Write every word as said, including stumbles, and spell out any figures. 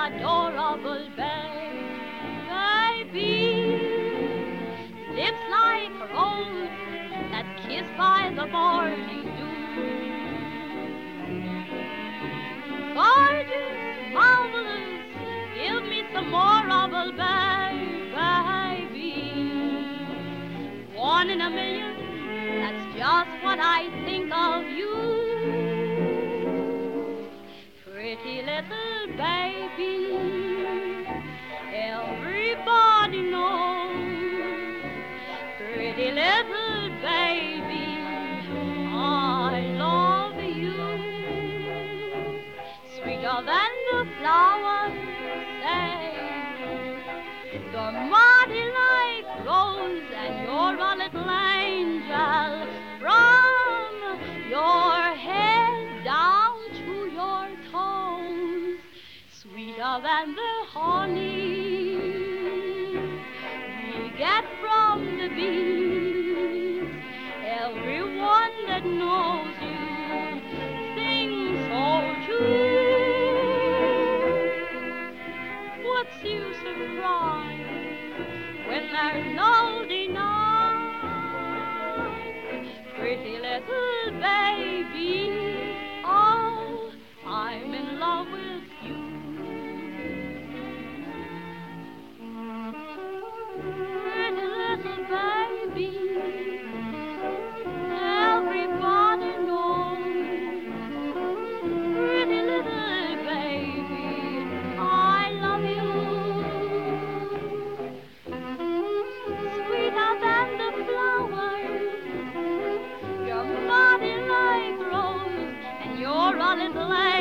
adorable baby. Lips like a rose that's kissed by the morning dew. Gorgeous, marvelous, give me some more of a baby. One in a million, that's just what I think of you. Pretty little baby, everybody knows. Pretty little baby, I love you. Sweeter than the flowers, say, you're mighty like rose, and you're a little angel from your head down to your toes. Sweeter than the honey we get from the bees. Everyone that knows you sings so too. What's use of crying when there's no denying? Pretty little baby, oh, I'm in love with you. Pretty little baby, everybody knows. Pretty little baby, I love you. Sweeter than the flowers, you're mighty like rose, and you're a little